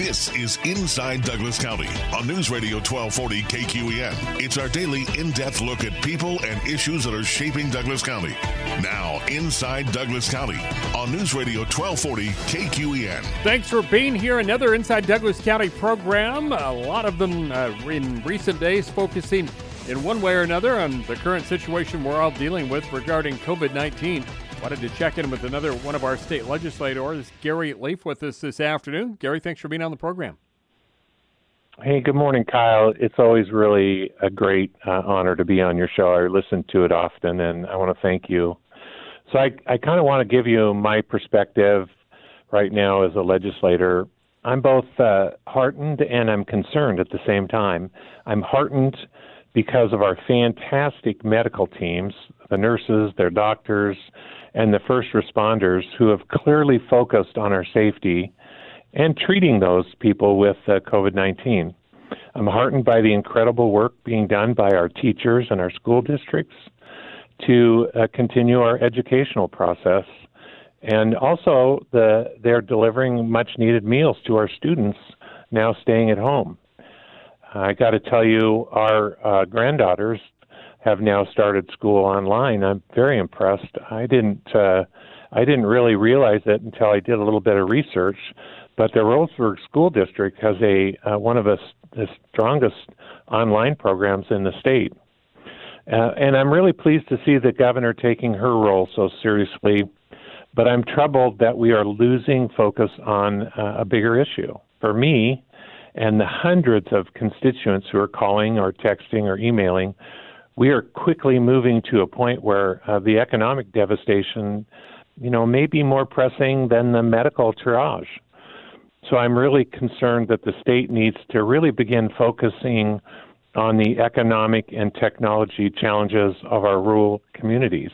This is Inside Douglas County on News Radio 1240 KQEN. It's our daily in-depth look at people and issues that are shaping Douglas County. Now, Inside Douglas County on News Radio 1240 KQEN. Thanks for being here. Another Inside Douglas County program. A lot of them in recent days focusing in one way or another on the current situation we're all dealing with regarding COVID-19. Wanted to check in with another one of our state legislators, Gary Leaf, with us this afternoon. Gary, thanks for being on the program. Hey, good morning, Kyle. It's always really a great honor to be on your show. I listen to it often, and I want to thank you. So I kind of want to give you my perspective right now as a legislator. I'm both heartened and I'm concerned at the same time. I'm heartened because of our fantastic medical teams, the nurses, their doctors, and the first responders who have clearly focused on our safety and treating those people with COVID-19. I'm heartened by the incredible work being done by our teachers and our school districts to continue our educational process. And also, they're delivering much-needed meals to our students now staying at home. I got to tell you, our granddaughters have now started school online. I'm very impressed. I didn't really realize it until I did a little bit of research, but the Roseburg School District has one of the strongest online programs in the state. And I'm really pleased to see the governor taking her role so seriously, but I'm troubled that we are losing focus on a bigger issue. For me and the hundreds of constituents who are calling or texting or emailing, we are quickly moving to a point where the economic devastation, may be more pressing than the medical triage. So I'm really concerned that the state needs to really begin focusing on the economic and technology challenges of our rural communities.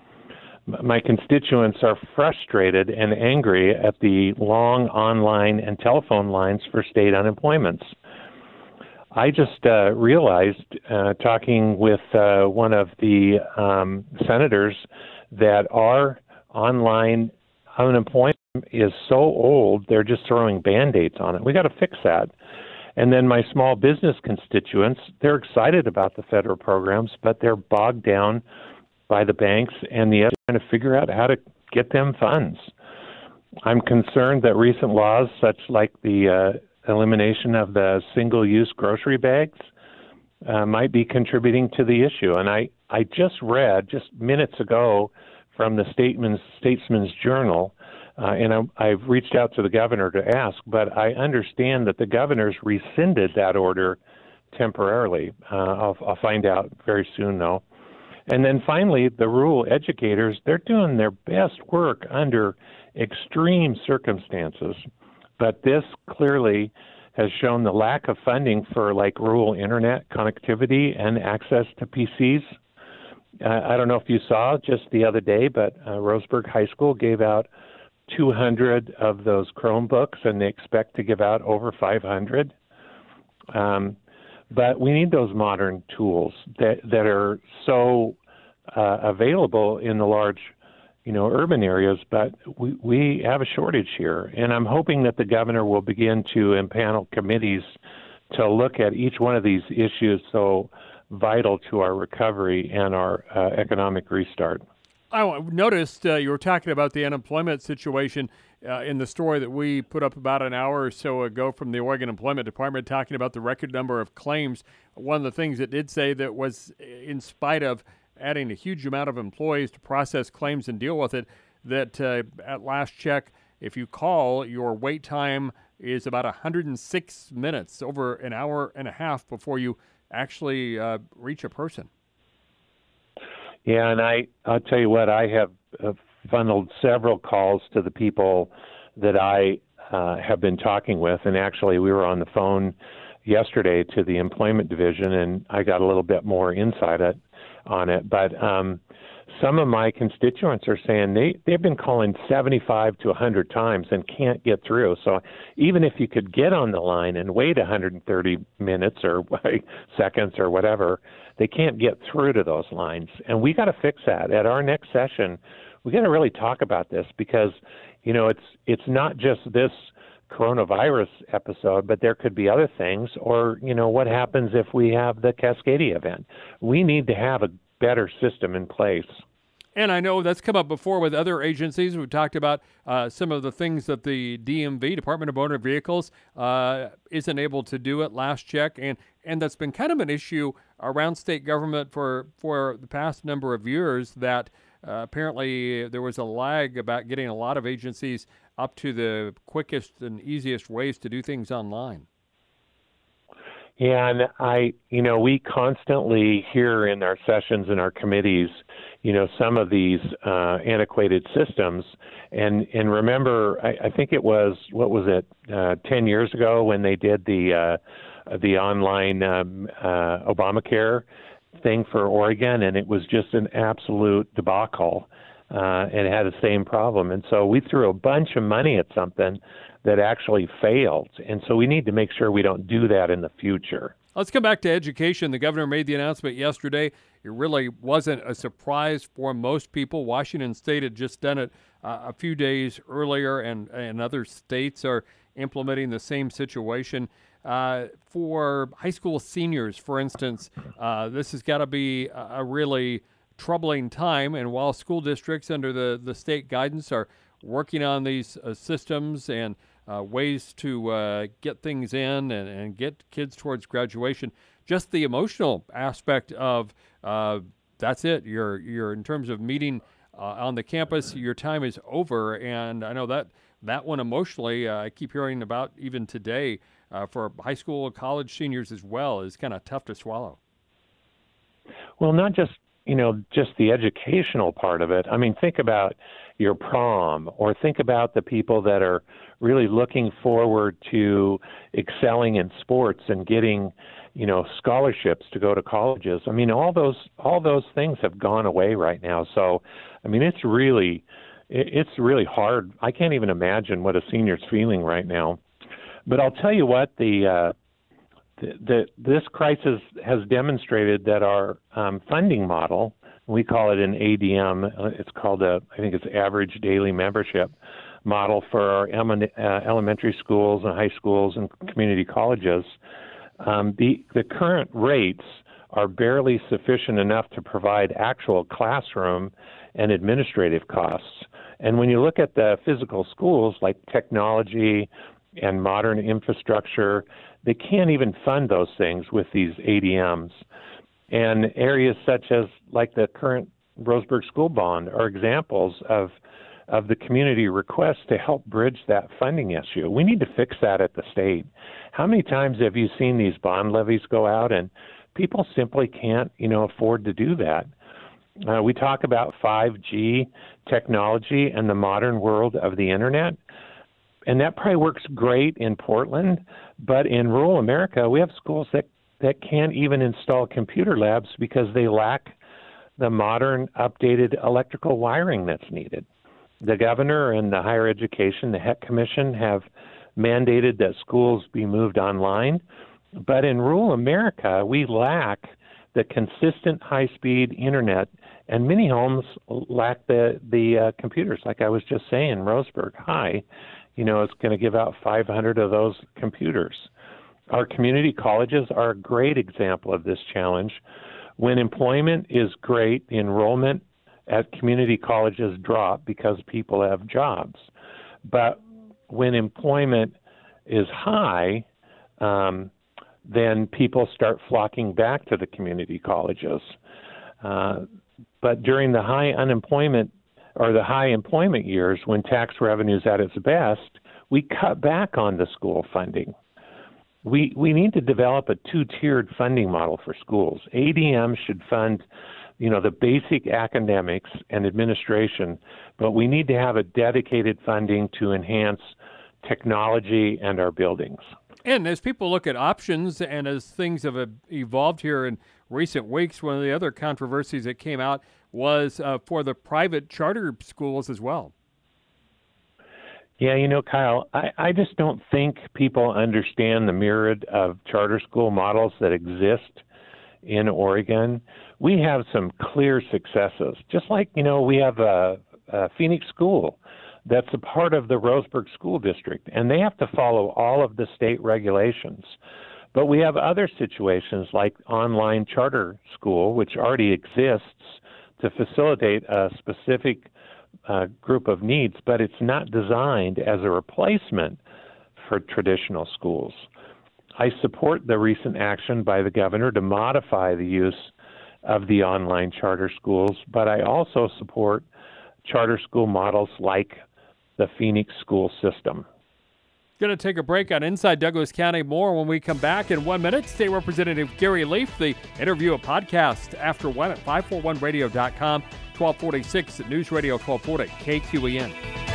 My constituents are frustrated and angry at the long online and telephone lines for state unemployments. I just realized, talking with one of the senators, that our online unemployment is so old, they're just throwing Band-Aids on it. We got to fix that. And then my small business constituents, they're excited about the federal programs, but they're bogged down by the banks and the others trying to figure out how to get them funds. I'm concerned that recent laws, such like the elimination of the single-use grocery bags, might be contributing to the issue. And I just read, just minutes ago, from the Statesman's Journal, and I've reached out to the governor to ask, but I understand that the governor's rescinded that order temporarily. I'll find out very soon, though. And then finally, the rural educators, they're doing their best work under extreme circumstances. But this clearly has shown the lack of funding for rural internet connectivity and access to PCs. I don't know if you saw just the other day, but Roseburg High School gave out 200 of those Chromebooks, and they expect to give out over 500. But we need those modern tools that are so available in the large urban areas, but we have a shortage here. And I'm hoping that the governor will begin to impanel committees to look at each one of these issues so vital to our recovery and our economic restart. I noticed you were talking about the unemployment situation in the story that we put up about an hour or so ago from the Oregon Employment Department, talking about the record number of claims. One of the things it did say that was, in spite of adding a huge amount of employees to process claims and deal with it, that at last check, if you call, your wait time is about 106 minutes, over an hour and a half before you actually reach a person. Yeah, and I'll tell you what, I have funneled several calls to the people that I have been talking with, and actually we were on the phone yesterday to the employment division, and I got a little bit more insight on it. But some of my constituents are saying they've been calling 75 to 100 times and can't get through. So even if you could get on the line and wait 130 minutes or seconds or whatever, they can't get through to those lines. And we got to fix that. At our next session, we got to really talk about this because, it's not just this coronavirus episode, but there could be other things. Or, what happens if we have the Cascadia event? We need to have a better system in place. And I know that's come up before with other agencies. We've talked about some of the things that the DMV, Department of Motor Vehicles, isn't able to do at last check. And that's been kind of an issue around state government for the past number of years, that apparently there was a lag about getting a lot of agencies up to the quickest and easiest ways to do things online. Yeah, and we constantly hear in our sessions in our committees, some of these antiquated systems. And remember, I think it was, 10 years ago when they did the online Obamacare thing for Oregon, and it was just an absolute debacle. And it had the same problem. And so we threw a bunch of money at something that actually failed. And so we need to make sure we don't do that in the future. Let's come back to education. The governor made the announcement yesterday. It really wasn't a surprise for most people. Washington State had just done it a few days earlier, and other states are implementing the same situation. For high school seniors, for instance, this has got to be a really troubling time. And while school districts under the state guidance are working on these systems and ways to get things in and get kids towards graduation, just the emotional aspect of that's it. You're in terms of meeting on the campus, your time is over. And I know that one emotionally, I keep hearing about even today for high school, college seniors as well, is kind of tough to swallow. Well, not just the educational part of it. I mean, think about your prom, or think about the people that are really looking forward to excelling in sports and getting, scholarships to go to colleges. I mean, all those things have gone away right now. So, I mean, it's really hard. I can't even imagine what a senior's feeling right now. But I'll tell you what, this crisis has demonstrated that our funding model, we call it an ADM, it's called I think it's average daily membership model for our elementary schools and high schools and community colleges. The current rates are barely sufficient enough to provide actual classroom and administrative costs. And when you look at the physical schools, like technology and modern infrastructure, they can't even fund those things with these ADMs. And areas such as like the current Roseburg School Bond are examples of the community requests to help bridge that funding issue. We need to fix that at the state. How many times have you seen these bond levies go out and people simply can't, afford to do that? We talk about 5G technology and the modern world of the internet. And that probably works great in Portland, but in rural America, we have schools that can't even install computer labs because they lack the modern, updated electrical wiring that's needed. The governor and the higher education, the HEC Commission, have mandated that schools be moved online, but in rural America, we lack the consistent high-speed internet, and many homes lack the computers. Like I was just saying, Roseburg High, it's going to give out 500 of those computers. Our community colleges are a great example of this challenge. When employment is great, the enrollment at community colleges drop because people have jobs. But when employment is high, then people start flocking back to the community colleges. But during the high unemployment or the high employment years, when tax revenue is at its best, we cut back on the school funding. We need to develop a two-tiered funding model for schools. ADM should fund, the basic academics and administration, but we need to have a dedicated funding to enhance technology and our buildings. And as people look at options and as things have evolved here in recent weeks, one of the other controversies that came out was for the private charter schools as well. Yeah, Kyle, I just don't think people understand the myriad of charter school models that exist in Oregon. We have some clear successes, just like, we have a Phoenix School that's a part of the Roseburg School District, and they have to follow all of the state regulations. But we have other situations like online charter school, which already exists to facilitate a specific group of needs, but it's not designed as a replacement for traditional schools. I support the recent action by the governor to modify the use of the online charter schools, but I also support charter school models like the Phoenix school system. Going to take a break on Inside Douglas County. More when we come back in 1 minute. State Representative Gary Leaf, the interview, a podcast after 1 at 541radio.com, 1246 at News Radio 1240 KQEN.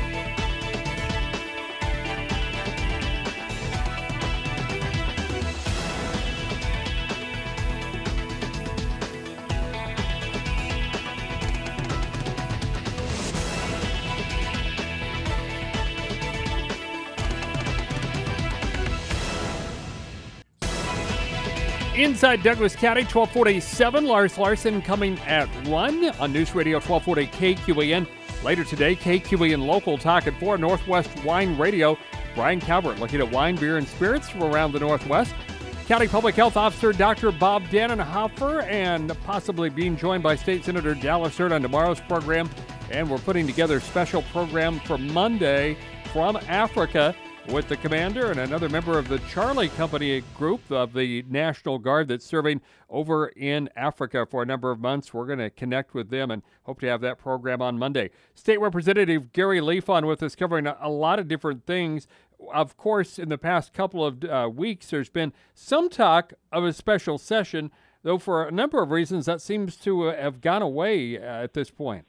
Inside Douglas County, 1247. Lars Larson coming at 1 on News Radio 1240 KQEN. Later today, KQEN Local Talk at 4, Northwest Wine Radio. Brian Calvert looking at wine, beer, and spirits from around the Northwest. County Public Health Officer Dr. Bob Dannenhofer, and possibly being joined by State Senator Dallas Hurt on tomorrow's program. And we're putting together a special program for Monday from Africa with the commander and another member of the Charlie Company group of the National Guard that's serving over in Africa for a number of months. We're going to connect with them and hope to have that program on Monday. State Representative Gary Leaf on with us, covering a lot of different things. Of course, in the past couple of weeks, there's been some talk of a special session, though for a number of reasons that seems to have gone away at this point.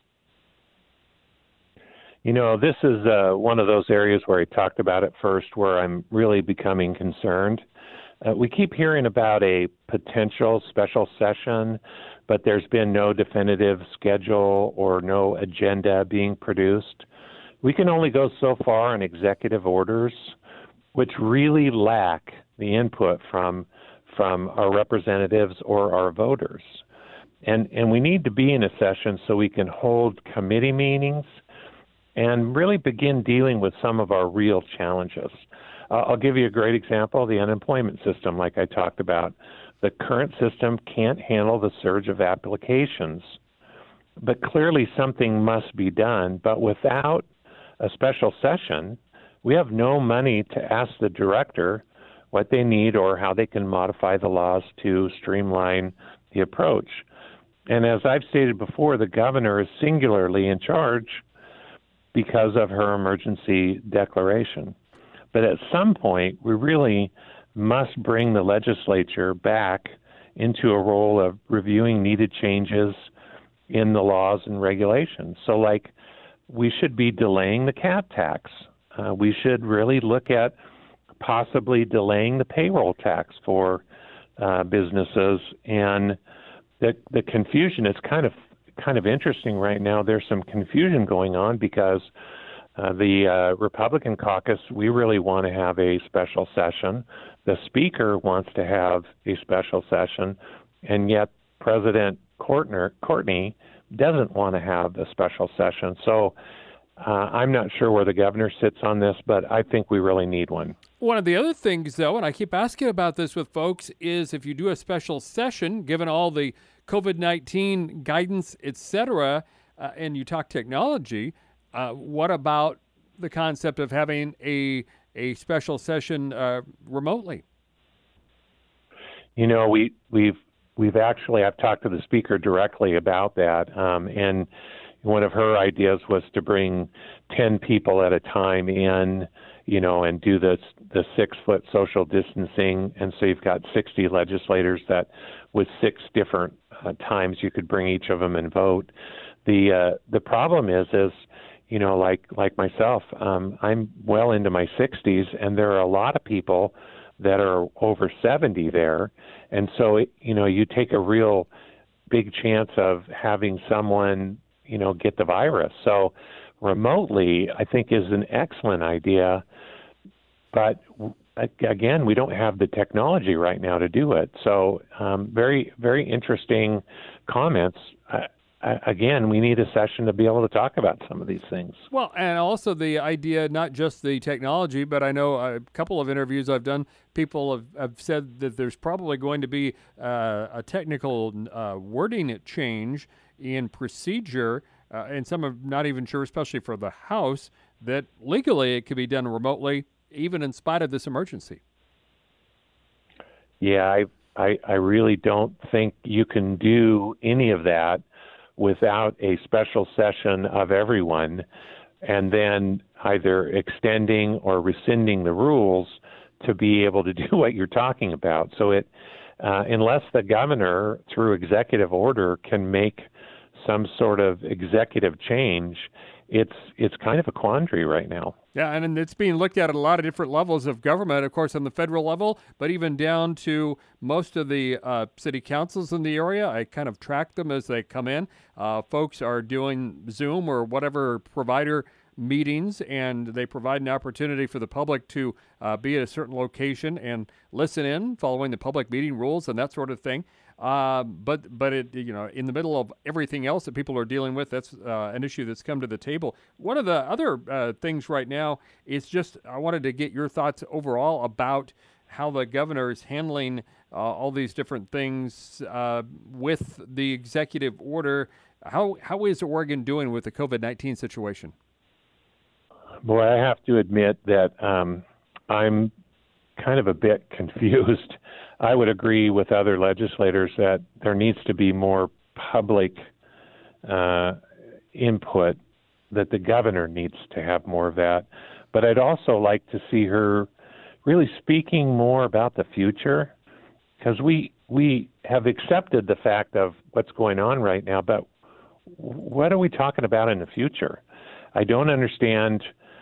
You know, this is one of those areas where I talked about it first, where I'm really becoming concerned. We keep hearing about a potential special session, but there's been no definitive schedule or no agenda being produced. We can only go so far on executive orders, which really lack the input from our representatives or our voters. And we need to be in a session so we can hold committee meetings and really begin dealing with some of our real challenges. I'll give you a great example, the unemployment system, like I talked about. The current system can't handle the surge of applications, but clearly something must be done. But without a special session, we have no money to ask the director what they need or how they can modify the laws to streamline the approach. And as I've stated before, the governor is singularly in charge because of her emergency declaration. But at some point, we really must bring the legislature back into a role of reviewing needed changes in the laws and regulations. So, like, we should be delaying the CAT tax. We should really look at possibly delaying the payroll tax for businesses. And the confusion is kind of interesting right now. There's some confusion going on because the Republican caucus, we really want to have a special session. The Speaker wants to have a special session, and yet President Courtney doesn't want to have a special session. So I'm not sure where the governor sits on this, but I think we really need one. One of the other things, though, and I keep asking about this with folks, is if you do a special session, given all the COVID-19 guidance, et cetera, and you talk technology, what about the concept of having a special session remotely? You know, we've actually, I've talked to the Speaker directly about that, and one of her ideas was to bring 10 people at a time in, you know, and do the 6-foot social distancing, and so you've got 60 legislators that with 6 different times you could bring each of them and vote. The problem is you know, like myself, I'm well into my 60s, and there are a lot of people that are over 70 there, and so you know, you take a real big chance of having someone, you know, get the virus. So remotely, I think, is an excellent idea, but again, we don't have the technology right now to do it. So very, very interesting comments. again, we need a session to be able to talk about some of these things. Well, and also the idea, not just the technology, but I know a couple of interviews I've done, people have said that there's probably going to be a technical wording change in procedure, and some are not even sure, especially for the House, that legally it could be done remotely, even in spite of this emergency. Yeah, I really don't think you can do any of that without a special session of everyone and then either extending or rescinding the rules to be able to do what you're talking about. So unless the governor, through executive order, can make some sort of executive change, it's kind of a quandary right now. Yeah, and it's being looked at a lot of different levels of government, of course, on the federal level, but even down to most of the city councils in the area. I kind of track them as they come in. Folks are doing Zoom or whatever provider meetings, and they provide an opportunity for the public to be at a certain location and listen in, following the public meeting rules and that sort of thing. But it, in the middle of everything else that people are dealing with, that's an issue that's come to the table. One of the other things right now is just, I wanted to get your thoughts overall about how the governor is handling all these different things with the executive order. How is Oregon doing with the COVID-19 situation? Boy, I have to admit that I'm kind of a bit confused. I would agree with other legislators that there needs to be more public input, that the governor needs to have more of that. But I'd also like to see her really speaking more about the future, because we have accepted the fact of what's going on right now, but what are we talking about in the future? I don't understand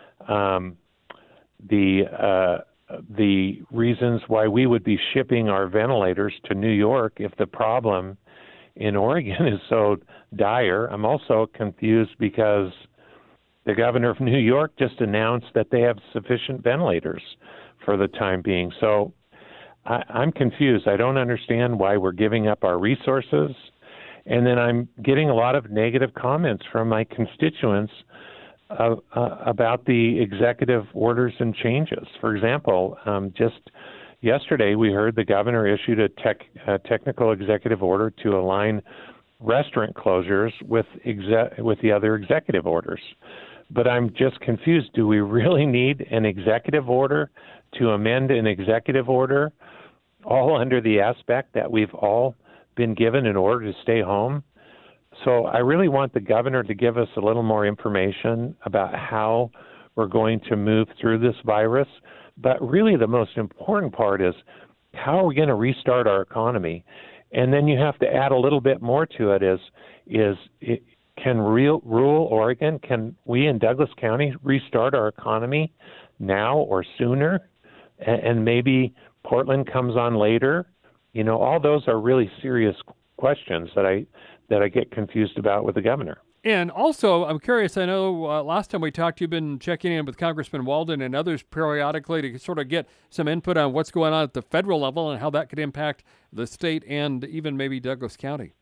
the reasons why we would be shipping our ventilators to New York if the problem in Oregon is so dire. I'm also confused because the governor of New York just announced that they have sufficient ventilators for the time being. So I'm confused. I don't understand why we're giving up our resources. And then I'm getting a lot of negative comments from my constituents about the executive orders and changes. For example, just yesterday we heard the governor issued a technical executive order to align restaurant closures with the other executive orders. But I'm just confused. Do we really need an executive order to amend an executive order, all under the aspect that we've all been given in order to stay home? So I really want the governor to give us a little more information about how we're going to move through this virus. But really the most important part is, how are we going to restart our economy? And then you have to add a little bit more to it, can rural Oregon, can we in Douglas County restart our economy now or sooner? And maybe Portland comes on later. All those are really serious questions that I get confused about with the governor. And also, I'm curious, I know last time we talked, you've been checking in with Congressman Walden and others periodically to sort of get some input on what's going on at the federal level and how that could impact the state and even maybe Douglas County.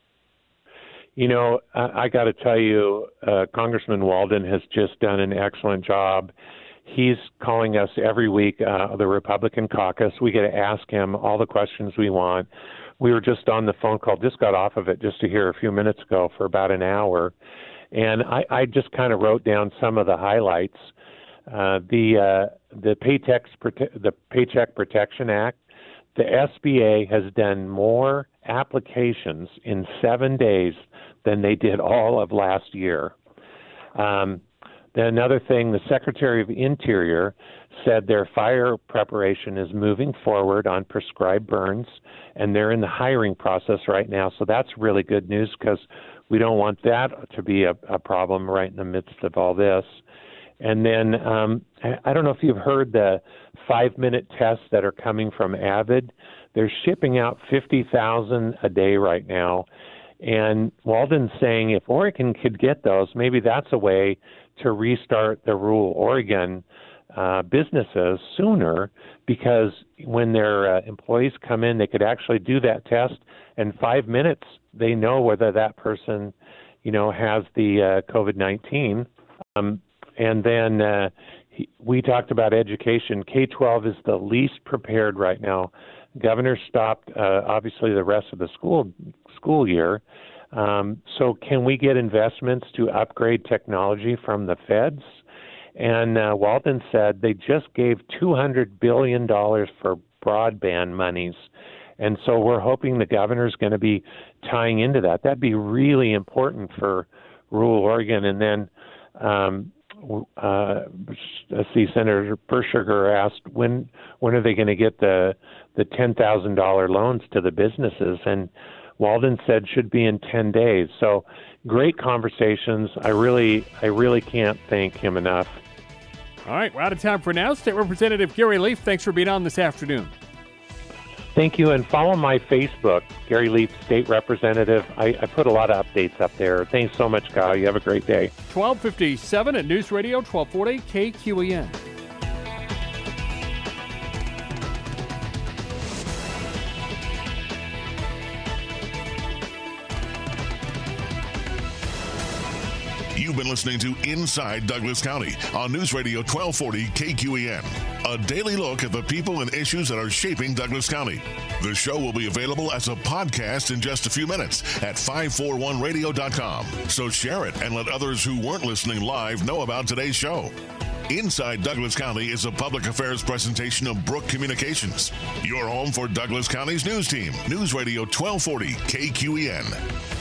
I got to tell you, Congressman Walden has just done an excellent job. He's calling us every week, the Republican caucus. We get to ask him all the questions we want. We were just on the phone call, just got off of it just to hear a few minutes ago for about an hour. And I just kind of wrote down some of the highlights. The Paycheck Protection Act, the SBA has done more applications in 7 days than they did all of last year. Then another thing, the Secretary of Interior said their fire preparation is moving forward on prescribed burns, and they're in the hiring process right now. So that's really good news, because we don't want that to be a problem right in the midst of all this. And then I don't know if you've heard the 5-minute tests that are coming from Avid. They're shipping out 50,000 a day right now. And Walden's saying if Oregon could get those, maybe that's a way to restart the rural Oregon businesses sooner, because when their employees come in, they could actually do that test. In 5 minutes, they know whether that person, has the COVID-19. And then we talked about education. K-12 is the least prepared right now. Governor stopped, obviously, the rest of the school year. So can we get investments to upgrade technology from the feds? And Walden said they just gave $200 billion for broadband monies. And so we're hoping the governor's going to be tying into that. That'd be really important for rural Oregon. And then Senator Persugar asked, when are they going to get the $10,000 loans to the businesses? And Walden said should be in 10 days. So great conversations. I really can't thank him enough. All right, we're out of time for now. State Representative Gary Leaf, thanks for being on this afternoon. Thank you, and follow my Facebook, Gary Leaf, State Representative. I put a lot of updates up there. Thanks so much, Kyle. You have a great day. 1257 at News Radio 1240 KQEN. You've been listening to Inside Douglas County on News Radio 1240 KQEN. A daily look at the people and issues that are shaping Douglas County. The show will be available as a podcast in just a few minutes at 541radio.com. So share it and let others who weren't listening live know about today's show. Inside Douglas County is a public affairs presentation of Brook Communications. Your home for Douglas County's news team. News Radio 1240 KQEN.